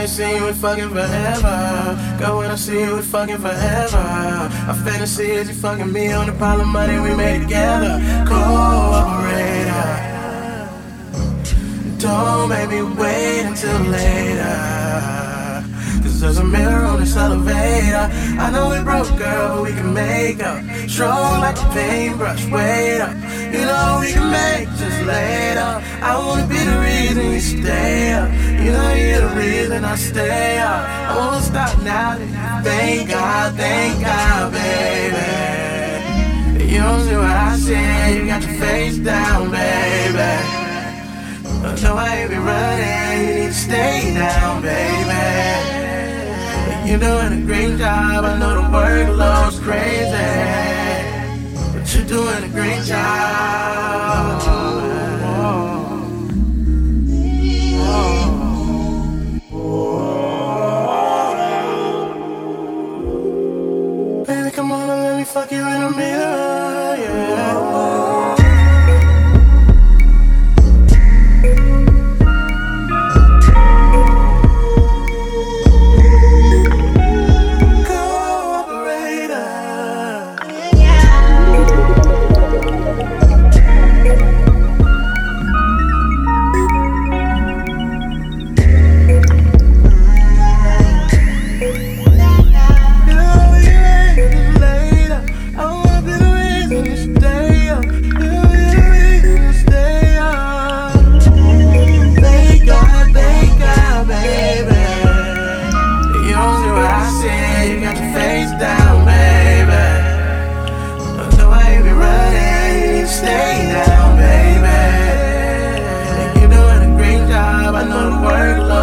ain't seen you in fucking forever. Girl, when I see you, we fucking forever. My fantasy is you fucking me on the pile of money we made together. Co-operator. Don't make me wait until later. Cause there's a mirror on this elevator. I know we broke, girl, but we can make up. Strong like a paintbrush, wait up. You know we can make just later. I wanna be the reason you stay up. You know you're the reason I stay up. I won't stop now. Thank God, baby. You don't see what I see. You got your face down, baby. No, I ain't been running. You need to stay down, baby. You're doing a great job. I know the workload's crazy, but you're doing a great job. Baby, come on and let me fuck you in the mirror, yeah. Stay down, baby. You're doing a great job. I know the workload.